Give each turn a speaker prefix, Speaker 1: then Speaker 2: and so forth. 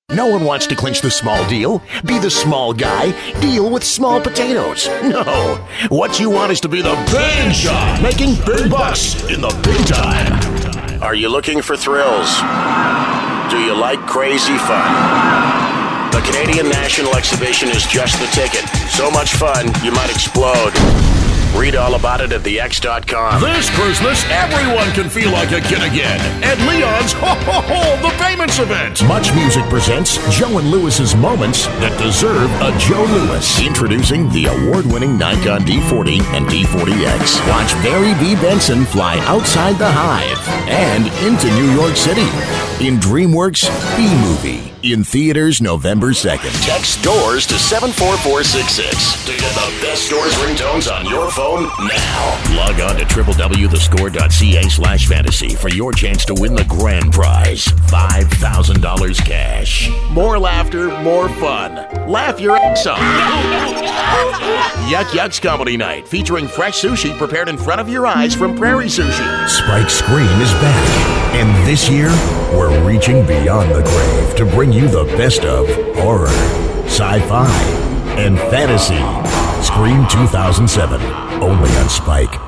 Speaker 1: No one wants to clinch the small deal, be the small guy, deal with small potatoes. No. What you want is to be the big shot, making big bucks in the big time. Are you looking for thrills? Do you like crazy fun? The Canadian National Exhibition is just the ticket. So much fun, you might explode. Read all about it at thex.com. This Christmas, everyone can feel like a kid again at Leon's The Payments Event. Much Music presents Joe and Lewis's moments that deserve a Joe Lewis. Introducing the award-winning Nikon D40 and D40X. Watch Barry B. Benson fly outside the Hive and into New York City in DreamWorks B-Movie. In theaters November 2nd. Text STORES to 74466 to get the best Stores ringtones on your phone now. Log on to www.thescore.ca/fantasy for your chance to win the grand prize, $5,000 cash. More laughter, more fun. Laugh your ass off. Yuck Yucks Comedy Night, featuring fresh sushi prepared in front of your eyes from Prairie Sushi. Spike Scream is back, and this year we're reaching beyond the grave to bring you the best of horror, sci-fi, and fantasy. Scream 2007, only on Spike.